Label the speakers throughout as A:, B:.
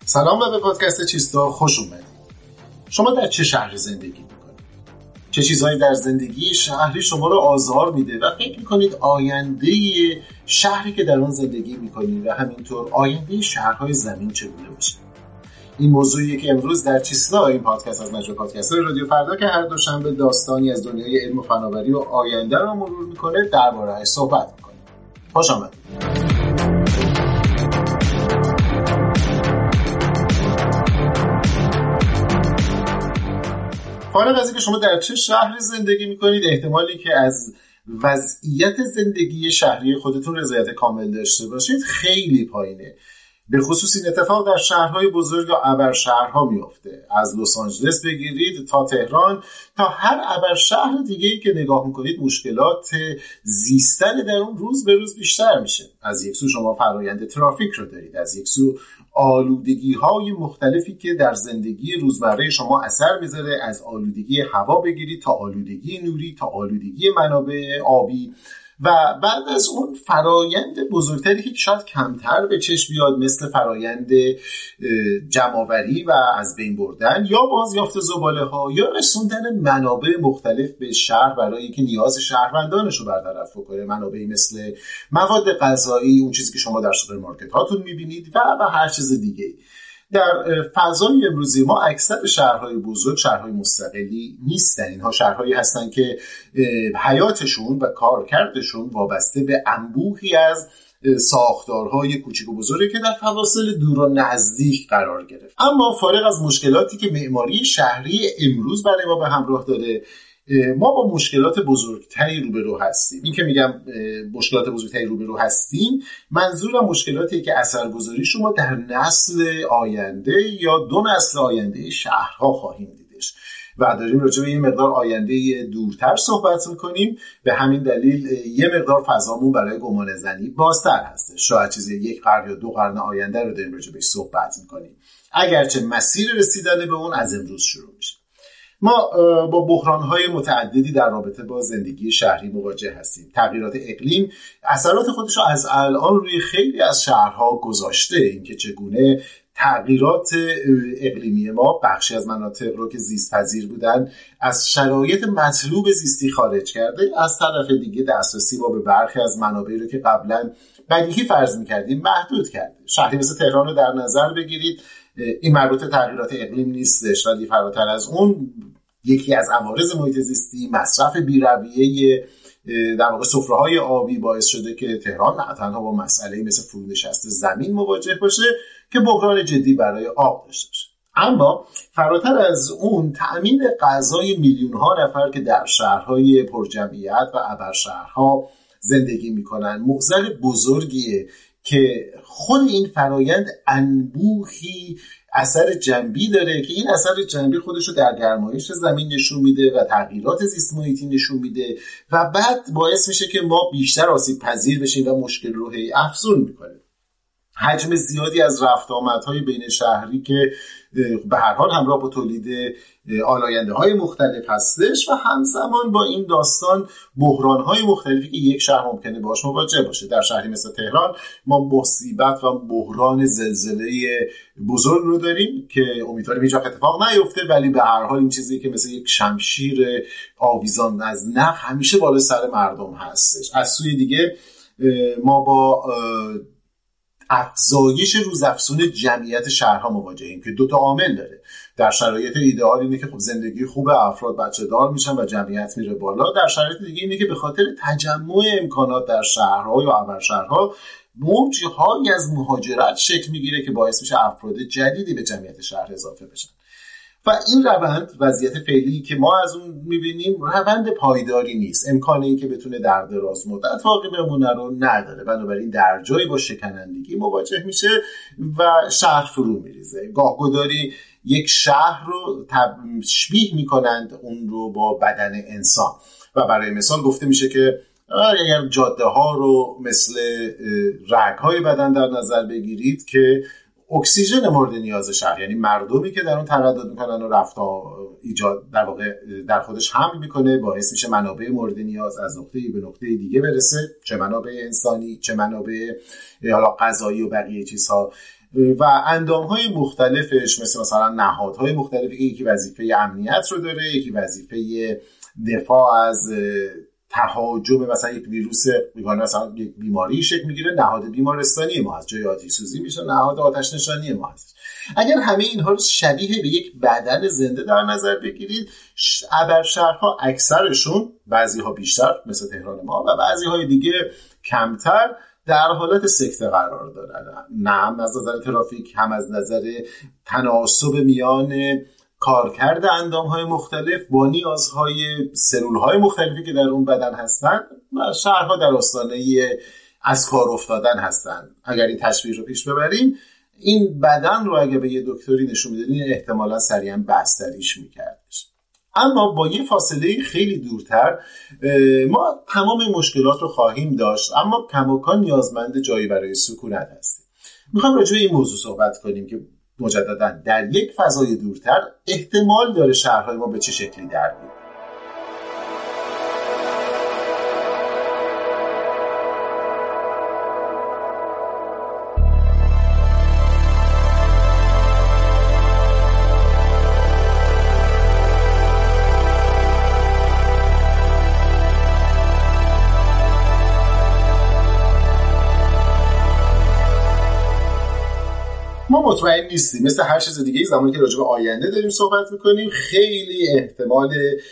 A: سلام و به پادکست چیستا خوش اومدید. شما در چه شهر زندگی میکنید؟ چه چیزهایی در زندگی شهری شما رو آزار میده و فکر میکنید آینده شهری که در اون زندگی میکنید و همینطور آینده شهرهای زمین چگونه باشه؟ این موضوعیه که امروز در چیستا، این پادکست از مجموعه پادکست‌های رادیو فردا که هر دوشنبه داستانی از دنیای علم و فناوری و آینده رو مرور میکنه درباره‌اش صحبت میکنه. خوش آمدید. فارغ از اینکه شما در چه شهری زندگی میکنید، احتمالی که از وضعیت زندگی شهری خودتون رضایت کامل داشته باشید خیلی پایینه. به خصوص این اتفاق در شهرهای بزرگ یا ابرشهرها میفته. از لس آنجلس بگیرید تا تهران تا هر ابرشهر دیگه‌ای که نگاه میکنید مشکلات زیستن در اون روز به روز بیشتر میشه. از یک سو شما فرایند ترافیک رو دارید، از یک سو آلودگی‌های مختلفی که در زندگی روزمره شما اثر میذاره، از آلودگی هوا بگیرید تا آلودگی نوری تا آلودگی منابع آبی و بعد از اون فرایند بزرگتری که شاید کمتر به چشم بیاد مثل فرایند جمع‌آوری و از بین بردن یا بازیافت زباله‌ها یا رسوندن منابع مختلف به شهر برای اینکه نیاز شهروندانش رو برطرف کنه، منابعی مثل مواد غذایی، اون چیزی که شما در سوپرمارکت هاتون می‌بینید و هر چیز دیگه‌ای. در فضای امروزی ما اکثر شهرهای بزرگ شهرهای مستقلی نیستن. اینها شهرهایی هستن که حیاتشون و کارکردشون وابسته به انبوهی از ساختارهای کوچیک و بزرگی که در فواصل دور و نزدیک قرار گرفت. اما فارغ از مشکلاتی که معماری شهری امروز برای ما به همراه داره، ما با مشکلات بزرگتری روبرو هستیم. این که میگم مشکلات بزرگتری روبرو هستیم، منظورم مشکلاتی که اثرگذاری شما در نسل آینده یا دو نسل آینده شهرها خواهیم دیدش و داریم راجع به یه مقدار آینده دورتر صحبت میکنیم. به همین دلیل یه مقدار فضامون برای گمان زنی بازتر هست. شاید چیزی 1 قرن یا 2 قرن آینده رو داریم راجع بهش صحبت میکنیم، اگرچه مسیر رسیدن به اون از امروز شروع میشه. ما با بحران‌های متعددی در رابطه با زندگی شهری مواجه هستیم. تغییرات اقلیم اثرات خودش رو از الان روی خیلی از شهرها گذاشته. اینکه چگونه تغییرات اقلیمی ما بخشی از مناطق رو که زیست پذیر بودن از شرایط مطلوب زیستی خارج کرده، از طرف دیگه دسترسی ما به برخی از منابعی رو که قبلا بدیهی فرض می‌کردیم محدود کرده. شهری مثل تهران رو در نظر بگیرید، این مربوط به تغییرات اقلیم نیستش، ولی فراتر از اون یکی از عوارض محیط زیستی مصرف بی‌رویه در واقع سفره‌های آبی باعث شده که تهران نه تنها با مسئله مثل فرونشست زمین مواجه باشه که بحران جدی برای آب داشته باشه، اما فراتر از اون تأمین غذای میلیون‌ها نفر که در شهرهای پرجمعیت و ابرشهرها زندگی میکنن معضل بزرگیه که خود این فرایند انبوهی اثر جنبی داره که این اثر جنبی خودشو در گرمایش زمین نشون میده و تغییرات زیست محیطی نشون میده و بعد باعث میشه که ما بیشتر آسیب پذیر بشیم و مشکل رو افزون میکنه. حجم زیادی از رفت آمدهای بین شهری که به هر حال همراه با تولید آلاینده‌های مختلف هستش و همزمان با این داستان بحران‌های مختلفی که یک شهر ممکنه باهاش مواجه باشه. در شهری مثل تهران ما مصیبت و بحران زلزله بزرگ رو داریم که امیدواریم هیچ وقت اتفاق نیفته، ولی به هر حال این چیزی که مثل یک شمشیر آویزان از نخ همیشه بالای سر مردم هستش. از سوی دیگه ما با افزایش روزافزون جمعیت شهرها مواجهیم که 2 عامل داره. در شرایط ایدئال اینه که خب زندگی خوب افراد بچه دار میشن و جمعیت میره بالا. در شرایط دیگه اینه که به خاطر تجمع امکانات در شهرها یا ابرشهرها موج‌هایی از مهاجرت شکل میگیره که باعث میشه افراد جدیدی به جمعیت شهر اضافه بشن و این روند، وضعیت فعلی که ما از اون میبینیم، روند پایداری نیست. امکان این که بتونه در دراز مدت باقی بمونه رو نداره. بنابراین در جایی با شکنندگی مواجه میشه و شهر فرو میریزه. گاهگداری یک شهر رو تشبیه میکنند اون رو با بدن انسان و برای مثال گفته میشه که اگر جاده ها رو مثل رگ های بدن در نظر بگیرید که اکسیژن مورد نیاز شهر، یعنی مردمی که در اون تردد میکنن و رفتا ایجاد در واقع در خودش حمل میکنه، باعث میشه منابع مورد نیاز از نقطه‌ای به نقطه دیگه برسه، چه منابع انسانی چه منابع حالا غذایی و بقیه چیزها. و اندامهای مختلفش مثلا نهادهای مختلفی که یکی وظیفه امنیت رو داره، یکی وظیفه دفاع از تهاجم مثلا یک ویروس میگن مثلا یک بیماری شکل میگیره، نهاد بیمارستانی ما هست، جای آتش سوزی میشه نهاد آتش نشانی ما هست. اگر همه اینها رو شبیه به یک بدن زنده در نظر بگیرید، ابرشهرها اکثرشون، بعضی ها بیشتر مثل تهران ما و بعضی های دیگه کمتر، در حالت سکته قرار دارن، نه هم از نظر ترافیک هم از نظر تناسب میان کارکرد اندامهای مختلف با نیازهای سلولهای مختلفی که در اون بدن هستن. و شهرها در آستانه از کار افتادن هستن. اگر این تشبیه رو پیش ببریم، این بدن رو اگه به یه دکتری نشون میدادین احتمالا سریعا بستریش میکردش. اما با یه فاصله خیلی دورتر ما تمام مشکلات رو خواهیم داشت، اما کماکان نیازمند جایی برای سکونت هستیم. میخوام راجع به این موضوع صحبت کنیم که مجددا در یک فضای دورتر احتمال داره شهرهای ما به چه شکلی در بیاد. ما مطمئن نیستیم، مثل هر چیز دیگه زمانی که راجع به آینده داریم صحبت میکنیم خیلی احتمال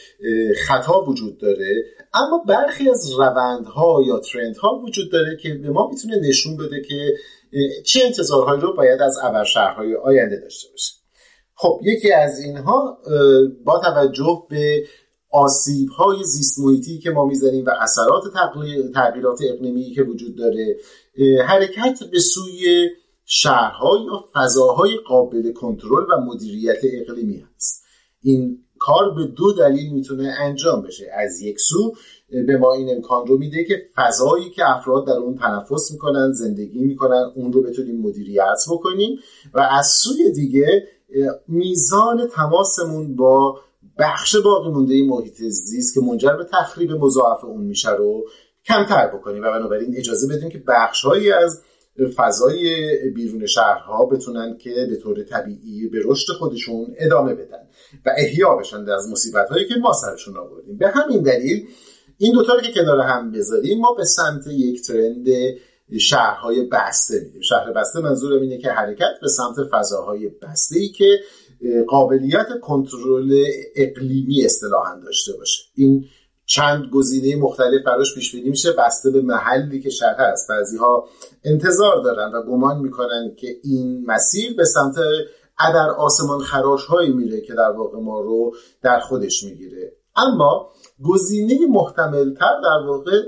A: خطا وجود داره، اما برخی از روندها یا ترندها وجود داره که به ما میتونه نشون بده که چه انتظارهایی رو باید از ابرشهرهای آینده داشته باشیم. خب یکی از اینها با توجه به آسیب‌های زیست محیطی که ما می‌زنیم و اثرات تغییرات اقلیمی که وجود داره، حرکت به سوی شهرها یا فضاهای قابل کنترل و مدیریت اقلیمی هست. این کار به دو دلیل میتونه انجام بشه. از یک سو به ما این امکان رو میده که فضایی که افراد در اون تنفس میکنن، زندگی میکنن، اون رو بتونیم مدیریت بکنیم، و از سوی دیگه میزان تماسمون با بخش باقی مونده محیط زیست که منجر به تخریب مضاعف اون میشه رو کمتر بکنیم و بنابراین اجازه بدیم که بخش‌هایی از فضای بیرون شهرها بتونن که به طور طبیعی به رشد خودشون ادامه بدن و احیا بشن از مصیبت‌هایی که ما سرشون آوردیم. به همین دلیل این دوتا رو که کنار هم بذاریم، ما به سمت یک ترند شهرهای بسته میریم. شهر بسته منظورم اینه که حرکت به سمت فضاهای بسته‌ای که قابلیت کنترل اقلیمی اصطلاحاً داشته باشه. این چند گزینه مختلف براش پیش بینی میشه بسته به محلی که شهر هست. بعضی‌ها انتظار دارن و گمان میکنن که این مسیر به سمت ابر آسمان خراش‌هایی میره که در واقع ما رو در خودش میگیره. اما گزینه محتمل‌تر در واقع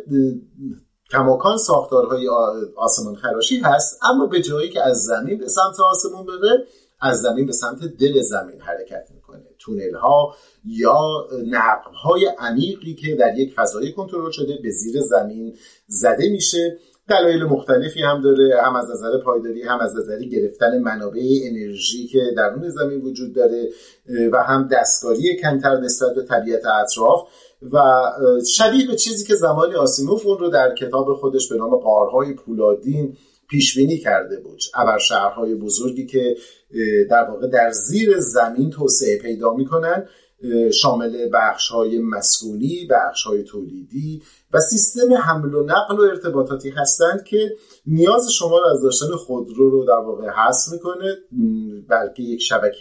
A: کماکان ساختارهای آسمان خراشی هست، اما به جایی که از زمین به سمت آسمون بره، از زمین به سمت دل زمین حرکت میکنه. تونل ها یا نقب های عمیقی که در یک فضای کنترل شده به زیر زمین زده میشه. دلایل مختلفی هم داره، هم از نظر پایداری، هم از نظر گرفتن منابع انرژی که درون زمین وجود داره و هم دستکاری کمتر نسبت به طبیعت اطراف و شبیه به چیزی که زمانی آسیموف اون رو در کتاب خودش به نام غارهای پولادین پیش بینی کرده بود. ابرشهرهای بزرگی که در واقع در زیر زمین توسعه پیدا میکنن، شامل بخش‌های مسکونی، بخش‌های تولیدی و سیستم حمل و نقل و ارتباطاتی هستند که نیاز شما رو از داشتن خودرو رو در واقع حذف میکنه، بلکه یک شبکه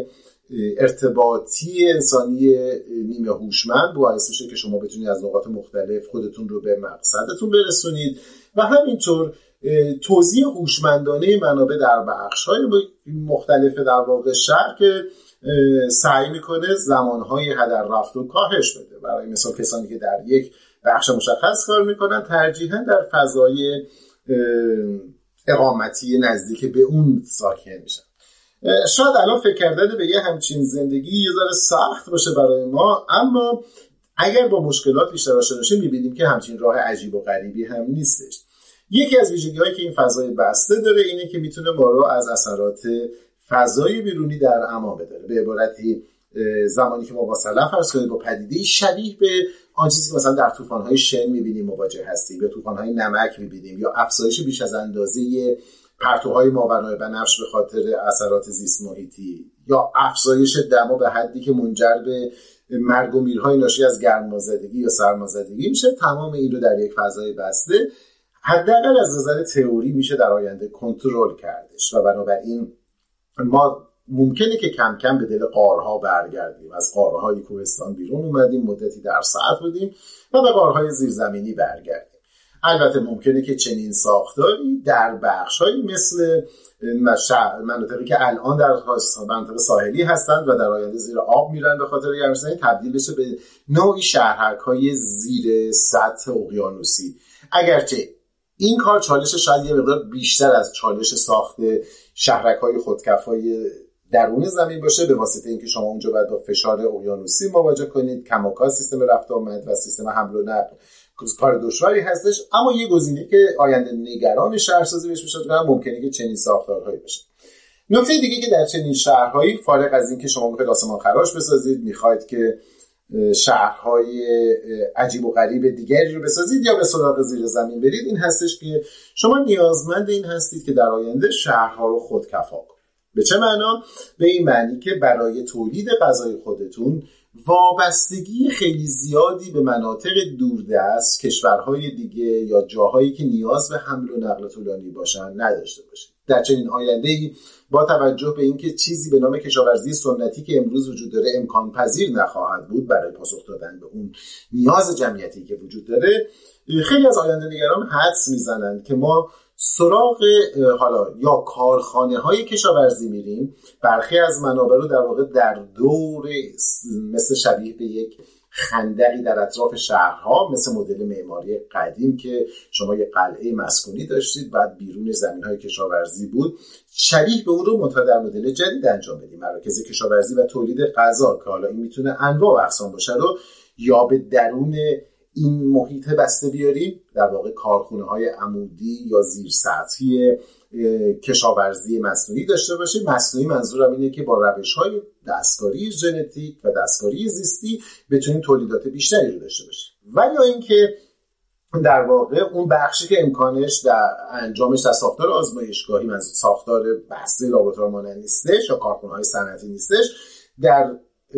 A: ارتباطی انسانی نیمه هوشمند باعث میشه که شما بتونید از نقاط مختلف خودتون رو به مقصدتون برسونید و همینطور توزیع هوشمندانه منابع در بخش‌های مختلف در واقع شهر که سعی میکنه زمانهای هدر رفت و کاهش بده. برای مثال کسانی که در یک بخش مشخص کار میکنن ترجیحاً در فضای اقامتی نزدیک به اون ساکن میشن. شاید الان فکر کردن به یه همچین زندگی یه ذره سخت باشه برای ما، اما اگر با مشکلات بیشتر آشنا بشیم میبینیم که همچین راه عجیب و غریبی هم نیستش. یکی از ویژگی‌هایی که این فضای بسته داره اینه که میتونه ما رو از اثرات فضای بیرونی در امان بداره. به عبارتی زمانی که ما با سلف فرض کنیم با پدیده شبیه به آن چیزی که مثلا در طوفان‌های شن می‌بینیم مواجه هستیم، یا طوفان‌های نمک می‌بینیم، یا افزایش بیش از اندازه پرتوهای ماورای بنفش به خاطر اثرات زیست محیطی یا افزایش دما به حدی که منجر به مرگ و میرهای ناشی از گرمازدگی یا سرمازدگی میشه، تمام این رو در یک فضای بسته حداقل از نظر تئوری میشه در آینده کنترل کردش و بنابراین ما ممکنه که کم کم به دل غارها برگردیم. از غارهای کوهستان بیرون اومدیم، مدتی در سطح بودیم و به غارهای زیرزمینی برگردیم. البته ممکنه که چنین ساختاری در بخش‌هایی مثل مناطقی که الان در مناطق ساحلی هستند و در آینده زیر آب میرن به خاطر گرمسنی تبدیل بشه به نوعی شهرک‌های زیر سطح اقیانوسی. اگرچه این کار چالش شاید یه مقدار بیشتر از چالش ساخت شهرک‌های خودکفای درون زمین باشه، به واسطه اینکه شما اونجا باید با فشار اقیانوسی مواجه کنید، کماکان سیستم رفت آمد و سیستم حمل و نقل کار دشواری هستش. اما یه گزینه که آینده نگران شهرسازی بهش میشه ممکنه که چنین ساختارهایی باشه. نکته دیگه که در چنین شهرهایی، فارغ از این که شما میخواید آسمان خراش بسازید، میخواید که شهرهای عجیب و غریب دیگری رو بسازید یا به سراغ زیر زمین برید، این هستش که شما نیازمند این هستید که در آینده شهرها رو خودکفا کنید. به چه معنا؟ به این معنی که برای تولید غذای خودتون وابستگی خیلی زیادی به مناطق دوردست، کشورهای دیگه یا جاهایی که نیاز به حمل و نقل طولانی باشن نداشته باشید. در چنین آینده‌ای با توجه به اینکه چیزی به نام کشاورزی سنتی که امروز وجود داره امکان پذیر نخواهد بود برای پاسخ دادن به اون نیاز جمعیتی که وجود داره، خیلی از آینده نگران حدس میزنند که ما سراغ حالا یا کارخانه های کشاورزی میریم، برخی از منابع رو در واقع در دور مثل شبیه به یک خندقی در اطراف شهرها، مثل مدل معماری قدیم که شما یک قلعه مسکونی داشتید بعد بیرون زمین‌های کشاورزی بود، شبیه به اون رو منتها در مدل جدید انجام بدیم. مراکز کشاورزی و تولید غذا که حالا این میتونه انواع و اقسام باشه رو یا به درون این محیط بسته بیاریم، در واقع کارخونه‌های عمودی یا زیر سطحی کشاورزی مصنوعی داشته باشیم. مصنوعی منظورم اینه که با روش‌های دستکاری ژنتیک و دستکاری زیستی بتونیم تولیدات بیشتری رو داشته باشیم. ولی اینکه در واقع اون بخشی که امکانش در انجامش در ساختار آزمایشگاهی، من ساختار بسته لابراتوار مانند نیستش یا کارخونه‌های صنعتی نیستش، در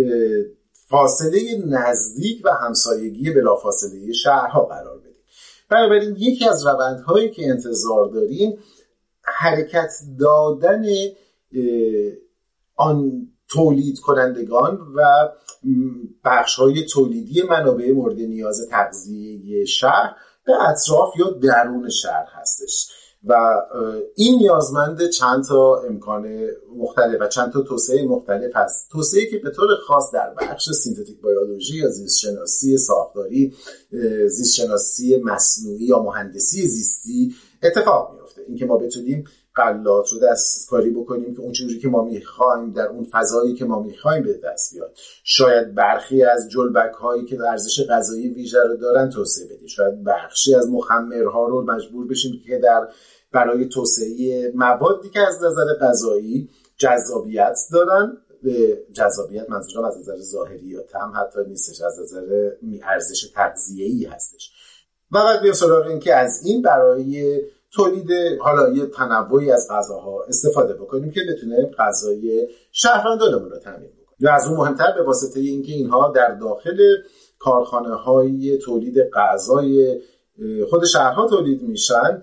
A: فاصله نزدیک و همسایگی بلافاصله شهرها قرار بدیم. بنابراین یکی از روندهایی که انتظار داریم حرکت دادن آن تولید کنندگان و بخش‌های تولیدی منابع مورد نیاز تغذیه شهر به اطراف یا درون شهر هستش و این نیازمند چند تا امکان مختلف و چند تا توسعه مختلف هست. توسعه‌ای که به طور خاص در بخش سینتتیک بیولوژی یا زیست شناسی ساختاری، زیست شناسی مصنوعی یا مهندسی زیستی اتفاق میفته. اینکه ما بتونیم غلات رو دستکاری بکنیم که اون چیزی که ما میخوایم در اون فضایی که ما میخوایم به دست بیاد. شاید برخی از جلبک هایی که ارزش غذایی ویژه رو دارن توسعه بدیم. شاید بخشی از مخمرها رو مجبور بشیم که برای توسعه موادی که از نظر غذایی جذابیت دارن، جذابیت منظورم از نظر ظاهری یا طعم حتی نیستش، از نظر ارزش تغذیه‌ای هستش. و بعد بیام سراغ این که از این برای تولید حالا یه تنوعی از غذاها استفاده بکنیم که بتونه غذای شهروندانمون رو تامین بکنه. و از اون مهمتر به واسطه اینکه اینها در داخل کارخانه‌های تولید غذای خود شهرها تولید میشن،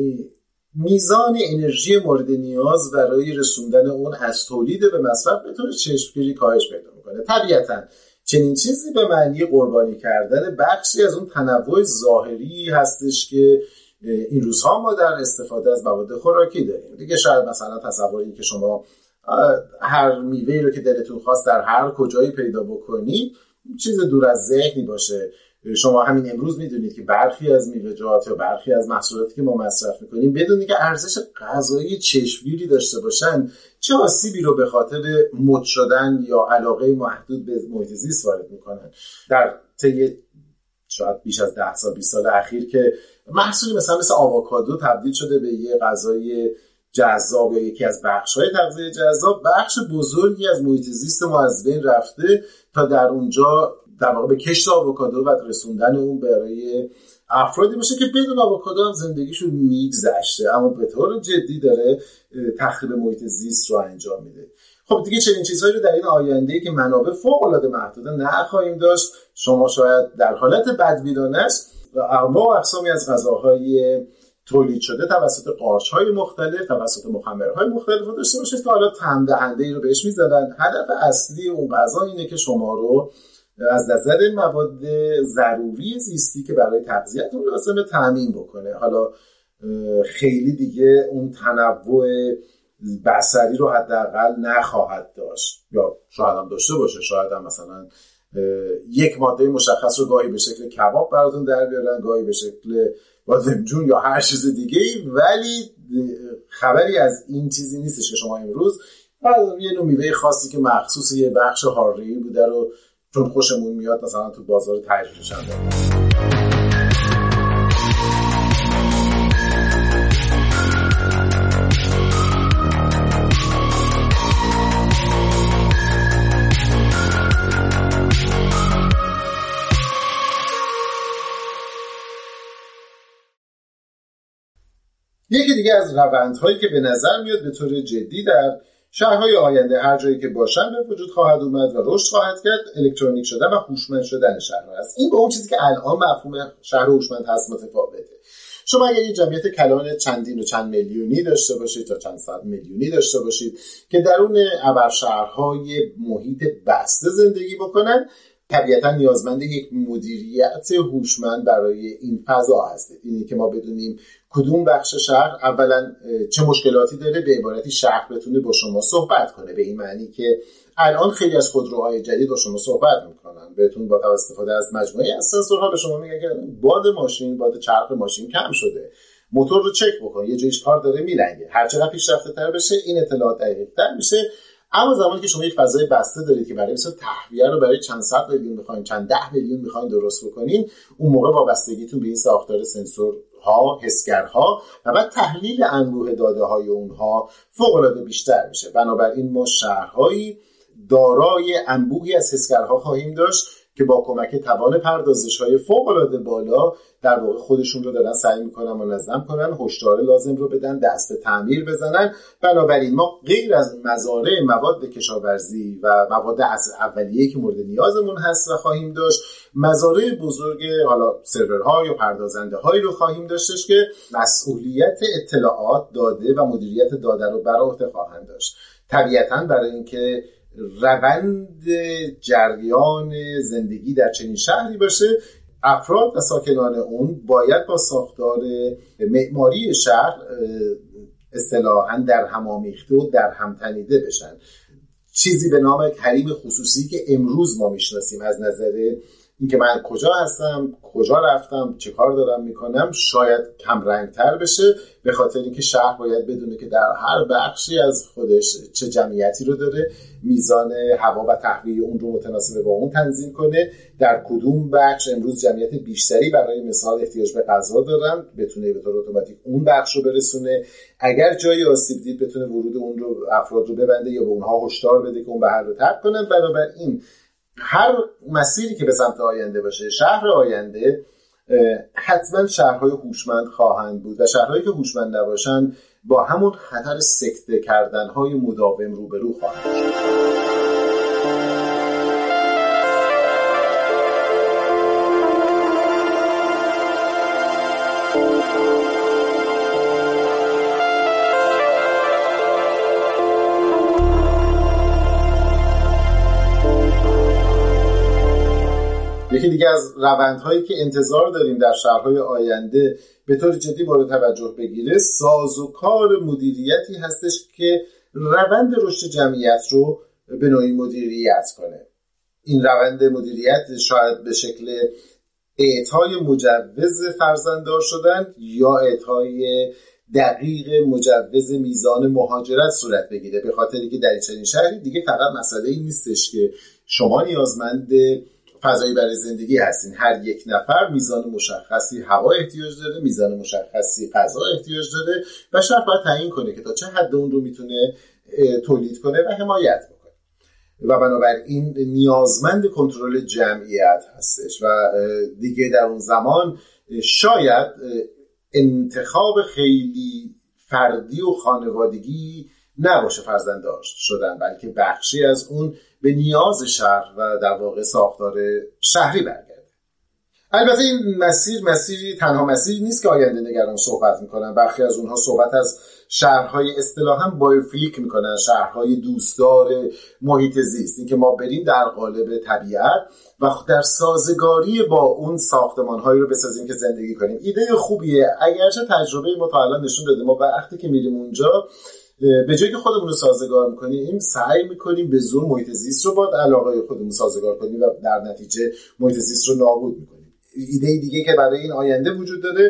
A: میزان انرژی مورد نیاز برای رسوندن اون از تولید به مصرف به طور چشمگیری کاهش پیدا میکنه. طبیعتاً چنین چیزی به معنی قربانی کردن بخشی از اون تنوع ظاهری هستش که این روزها ما در استفاده از مواد خوراکی داریم. دیگه شاید مثلا تصوری که شما هر میوه‌ای رو که دلتون خواست در هر کجایی پیدا بکنید چیز دور از ذهنی باشه. شما همین امروز میدونید که برخی از میوه‌جات یا برخی از محصولاتی که ما مصرف میکنیم بدون اینکه ارزش غذایی چشمگیری داشته باشن چه آسیبی رو به خاطر مد شدن یا علاقه محدود به محیط زیست وارد میکنن. در طی شاید بیش از 10 سال 20 سال اخیر که محصولی مثل آووکادو تبدیل شده به یه غذای جذاب یا یکی از بخش‌های تغذیه جذاب، بخش بزرگی از محیط زیست ما از بین رفته تا در اونجا در واقع به کشت آووکادو و رسوندن اون برای افرادی باشه که بدون آووکادو هم زندگیشون میگذشته، اما به طور جدی داره تخریب محیط زیست رو انجام میده. خب دیگه چنین چیزهایی رو در این آینده‌ای که منابع فوق‌العاده محدوده نخواهیم داشت. شما شاید در حالت بدبینانه انواع و اقسامی از غذاهای تولید شده توسط قارچ‌های مختلف، توسط مخمرهای مختلف رو داشته باشید که حالا طعم دهنده‌ای رو بهش می‌زدن. هدف اصلی اون غذا اینه که شما رو از نظر مواد ضروری زیستی که برای تغذیه‌تون لازمه تامین بکنه. حالا خیلی دیگه اون تنوع بصری رو حداقل نخواهد داشت، یا شاید هم داشته باشه، شاید هم مثلا یک ماده مشخص رو گاهی به شکل کباب براتون در بیارن، گاهی به شکل بادمجون یا هر چیز دیگه‌ای، ولی خبری از این چیزی نیستش که شما امروز یه نوع میوه خاصی که مخصوص یه بخش حاره‌ای بوده رو چون خوشمون میاد مثلا تو بازار تجربهش انداختیم. یکی دیگه از روندهایی که به نظر میاد به طور جدی در شهرهای آینده هر جایی که باشن به وجود خواهد اومد و رشد خواهد کرد، الکترونیک شدن و هوشمند شدن شهرها است. این با اون چیزی که الان مفهوم شهر هوشمند هست متفاوته. شما اگر یه جمعیت کلان چندین و چند میلیونی داشته باشید تا چند صد میلیونی داشته باشید که درون ابرشهرهای محیط بسته زندگی بکنن، طبیعتا نیازمند یک مدیریت هوشمند برای این فضا هستید. اینی که ما بدونیم کدوم بخش شهر اولا چه مشکلاتی داره، به عبارتی شهر بتونه با شما صحبت کنه، به این معنی که الان خیلی از خودروهای جدید با شما صحبت میکنن، بهتون با استفاده از مجموعه از سنسورها به شما میگن که باد چرخ ماشین کم شده، موتور رو چک بکن، یه جایش کار داره میلنگه. هر چقدر پیشرفته تر بشه این اطلاعات دقیق‌تر میشه. اما زمانی که شما یک فضای بسته دارید که برای مثلا تهویه رو برای چند صد میلیون میخواین، چند ده میلیون میخواین درست بکنین، اون موقع وابستگیتون به این ساختار سنسورها، حسگرها و بعد تحلیل انبوه داده های اونها فوق العاده بیشتر میشه. بنابراین ما شهرهایی دارای انبوهی از حسگرها خواهیم داشت که با کمک توان پردازش‌های فوق‌العاده بالا در واقع خودشون رو دارن سعی میکنن منظم کنن، هشدار لازم رو بدن، دست به تعمیر بزنن. بنابراین ما غیر از مزارع مواد کشاورزی و مواد اولیه‌ای که مورد نیازمون هست و خواهیم داشت، مزارع بزرگ حالا سرورها یا پردازنده‌هایی رو خواهیم داشتش که مسئولیت اطلاعات داده و مدیریت داده رو بر عهده خواهند داشت. طبیعتاً برای اینکه روند جریان زندگی در چنین شهری باشه، افراد و ساکنان اون باید با ساختار معماری شهر اصطلاحاً در هم آمیخته و در هم تنیده بشن. چیزی به نام حریم خصوصی که امروز ما میشناسیم از نظر اینکه من کجا هستم، کجا رفتم، چه کار دارم میکنم، شاید کم رنگتر بشه، به خاطر اینکه شهر باید بدونه که در هر بخشی از خودش چه جمعیتی رو داره، میزان هوا و تهویه اون رو متناسب با اون تنظیم کنه، در کدوم بخش امروز جمعیت بیشتری برای مثال احتیاج به غذا دارن، بتونه به طور اتوماتیک اون بخش رو برسونه. اگر جایی آسیب دید بتونه ورود اون رو افراد رو ببنده یا به اونها هشدار بده که اون محل رو ترک کنن. بنابراین هر مسیری که به سمت آینده باشه، شهر آینده حتما شهرهای هوشمند خواهند بود و شهرهایی که هوشمند نباشن با همون خطر سکته کردنهای مداوم روبرو خواهند شد. یکی دیگه از روندهایی که انتظار داریم در شهرهای آینده به طور جدی مورد توجه بگیره، سازوکار مدیریتی هستش که روند رشد جمعیت رو به نوعی مدیریت کنه. این روند مدیریت شاید به شکل اعطای مجوز فرزنددار شدن یا اعطای دقیق مجوز میزان مهاجرت صورت بگیره، به خاطری که در چنین شهری دیگه فقط مسئله این نیستش که شما نیازمند فضایی برای زندگی هستین، هر یک نفر میزان مشخصی هوا احتیاج داره، میزان مشخصی غذا احتیاج داره و شهر باید تعیین کنه که تا چه حد اون رو میتونه تولید کنه و حمایت بکنه و بنابراین نیازمند کنترل جمعیت هستش و دیگه در اون زمان شاید انتخاب خیلی فردی و خانوادگی نباشه فرزنددار شدن، بلکه بخشی از اون به نیاز شهر و در واقع ساختار شهری برگرده. البته این مسیری تنها مسیری نیست که آینده نگران صحبت میکنن. برخی از اونها صحبت از شهرهای اصطلاحاً بایوفیلیک میکنن، شهرهای دوستدار محیط زیست، این که ما بریم در قالب طبیعت و در سازگاری با اون ساختمانهایی رو بسازیم که زندگی کنیم. ایده خوبیه، اگرچه تجربه ما تا الان نشون داده ما وقتی که میریم اونجا به جای که خودمون رو سازگار میکنیم سعی میکنیم به زور محیط زیست رو با علاقه خودمون سازگار کنیم و در نتیجه محیط زیست رو نابود میکنیم. ایده دیگه که برای این آینده وجود داره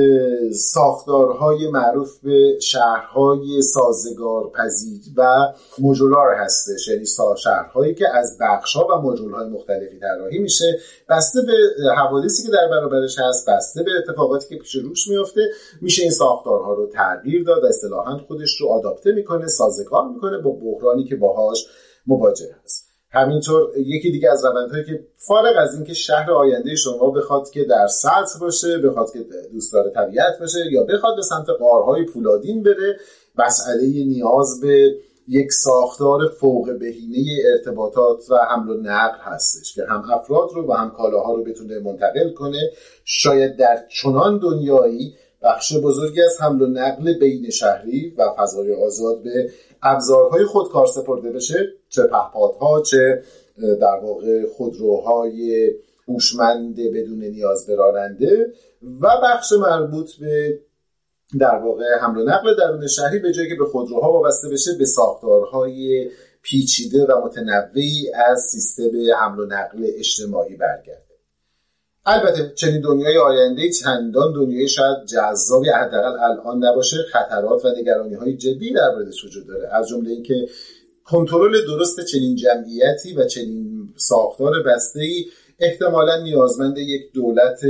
A: ساختارهای معروف به شهرهای سازگار پذیر و مدولار هستش، یعنی شهرهایی که از بخش‌ها و مدول‌های مختلفی طراحی میشه، بسته به حوادثی که در برابرش هست، بسته به اتفاقاتی که پیش روش میفته، میشه این ساختارها رو تغییر داد و اصطلاحاً خودش رو آداپته میکنه، سازگار میکنه با بحرانی که باهاش مواجه هست. همینطور یکی دیگه از روندهایی که فارغ از این که شهر آینده شما بخواد که در سطح باشه، بخواد که دوستدار طبیعت باشه یا بخواد به سمت غارهای پولادین بره، مسئله نیاز به یک ساختار فوق بهینه ارتباطات و حمل و نقل هستش که هم افراد رو و هم کالاها رو بتونه منتقل کنه. شاید در چنان دنیایی بخش بزرگی از حمل و نقل بین شهری و فضای آزاد به ابزارهای خودکار سپرده بشه، چه پهپادها چه در واقع خودروهای هوشمند بدون نیاز به راننده، و بخش مربوط به در واقع حمل و نقل درون شهری به جایی که به خودروها وابسته بشه به ساختارهای پیچیده و متنوعی از سیستم حمل و نقل اجتماعی برگرده. البته چنین دنیای آینده چندان دنیای شاید جذابی حداقل الان نباشه، خطرات و نگرانی‌های جدی در موردش وجود داره، از جمله اینکه کنترل درست چنین جمعیتی و چنین ساختار بسته‌ای احتمالاً نیازمند یک دولت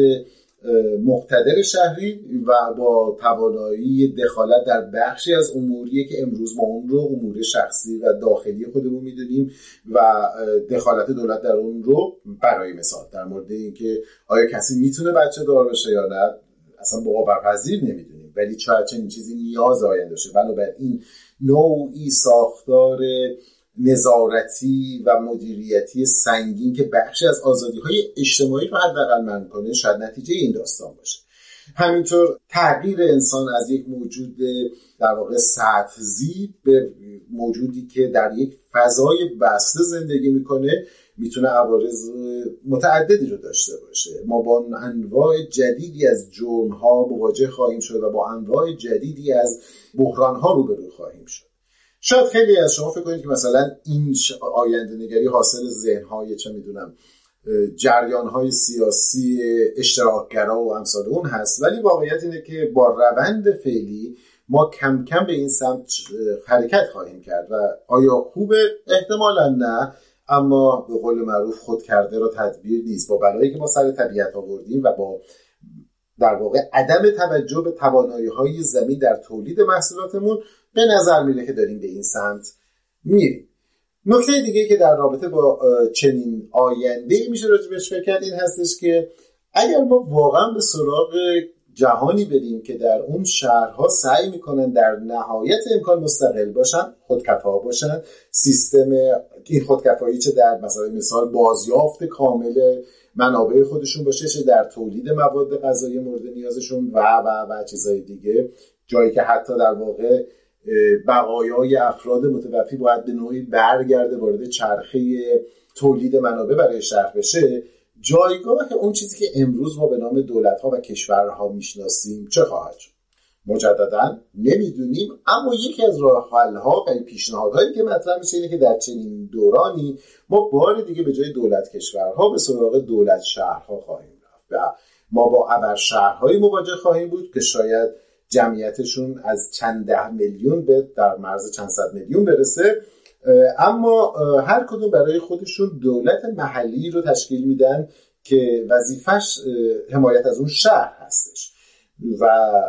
A: مقتدر شهری و با توانایی دخالت در بخشی از اموریه که امروز ما اون رو امور شخصی و داخلی خودمون میدونیم و دخالت دولت در اون رو برای مثال در مورد اینکه آیا کسی میتونه بچه دار بشه یا نه اصلا باورپذیر نمیدونیم، ولی چنین چیزی نیاز آینده شه. بنابراین نوعی ساختار نظارتی و مدیریتی سنگین که بخشی از آزادی‌های اجتماعی رو حداقل منع کنه شاید نتیجه این داستان باشه. همینطور تغییر انسان از یک موجود در واقع سطحی به موجودی که در یک فضای بسته زندگی میکنه میتونه عوارض متعددی رو داشته باشه. ما با انواع جدیدی از جرم‌ها مواجه خواهیم شد و با انواع جدیدی از بحران‌ها روبرو خواهیم شد. شاید خیلی از شما فکر کنید که مثلا این آینده نگری حاصل ذهن‌های چه میدونم جریان‌های سیاسی اشتراکگرا و امثال اون هست، ولی واقعیت اینه که با روند فعلی ما کم کم به این سمت حرکت خواهیم کرد و آیا خوبه؟ احتمالاً نه، اما به قول معروف خود کرده را تدبیر نیست. با بلایی که ما سر طبیعت آوردیم و با در واقع عدم توجه به توانایی‌های زمین در تولید محصولاتمون به نظر میره که داریم به این سمت میریم. نکته دیگه که در رابطه با چنین آینده‌ای میشه راجبش فکر کرد این هستش که اگر ما واقعا به سراغ جهانی بریم که در اون شهرها سعی میکنن در نهایت امکان مستقل باشن، خودکفا باشن، سیستم این خودکفایی چه در مثال بازیافت کامل منابع خودشون باشه، چه در تولید مواد غذایی مورد نیازشون و چیزای دیگه، جایی که حتی در واقع بقایای افراد متوفی باید به نوعی برگرده وارد چرخه تولید منابع برای شهر بشه، جایگاه اون چیزی که امروز ما به نام دولت‌ها و کشورها میشناسیم چه خواهد شد؟ مجدداً نمیدونیم، اما یکی از راه‌حل‌ها و پیشنهادهایی که مطرح میشه اینه که در چنین دورانی ما بار دیگه به جای دولت کشورها به سراغ دولت شهرها خواهیم رفت و ما با ابر شهرهایی مواجه خواهیم بود که شاید جمعیتشون از چند ده میلیون به در مرز چند صد میلیون برسه، اما هر کدوم برای خودشون دولت محلی رو تشکیل میدن که وظیفش حمایت از اون شهر هستش و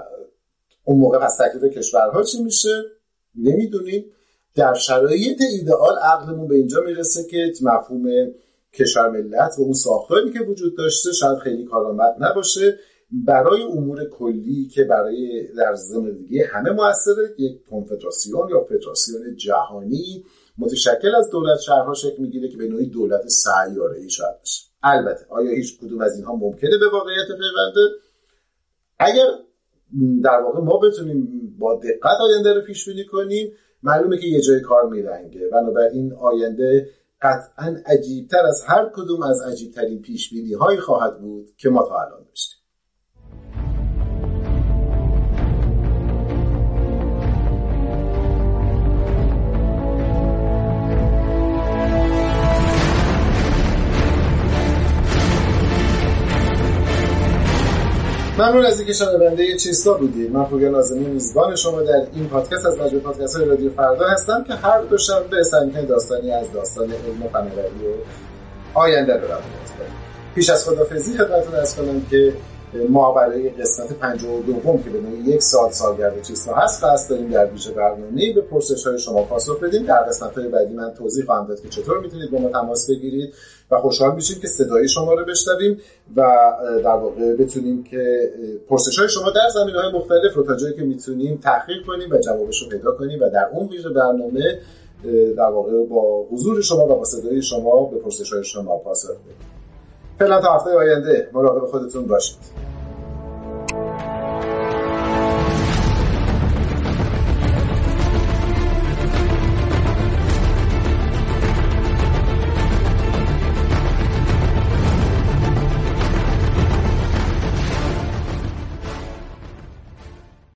A: اون موقع پس تکلیف کشورها چی میشه نمیدونیم. در شرایط ایدئال عقلمون به اینجا میرسه که مفهوم کشور ملت و اون ساختاری که وجود داشته شاید خیلی کارآمد نباشه برای امور کلی که برای در زندگی همه موثره، یک کنفدراسیون یا فدراسیون جهانی متشکل از دولت شهرها شکل میگیره که به نوعی دولت سیاره‌ای شاید باشه. البته آیا هیچ کدوم از اینها ممکنه به واقعیت پیونده؟ اگر در واقع ما بتونیم با دقت آینده رو پیش بینی کنیم، معلومه که یه جای کار میرنگه. بنابراین آینده قطعاً عجیبتر از هر کدوم از عجیبترین پیش بینی هایی خواهد بود که ما تا الان داشتیم. ممنون از اینکه شنونده چیستا بودید. من پویا ناظمی میزبان شما در این پادکست از مجموعه پادکست‌های رادیو فردا هستم که هر دوشنبه سنگین داستانی از داستان علم و فناوری و آینده رو روایت کنیم. پیش از خداحافظی خدمتتون عرض کنم که ما برای قسمت 52 که به نوعی 1 سال سالگرد چیستا هست قصد داریم در ویژه برنامه‌ای به پرسش‌های شما پاسخ بدیم. در قسمت‌های بعدی من توضیح خواهم داد که چطور میتونید با ما تماس بگیرید و خوشحال میشیم که صدای شما رو بشنویم و در واقع بتونیم که پرسش‌های شما در زمینه‌های مختلف رو تا جایی که میتونیم تحقیق کنیم و جوابش رو پیدا کنیم و در اون ویژه برنامه در واقع با حضور شما و با صدای شما به پرسش‌های شما پاسخ بدیم. فعلا تا هفته آینده مراقب خودتون باشید.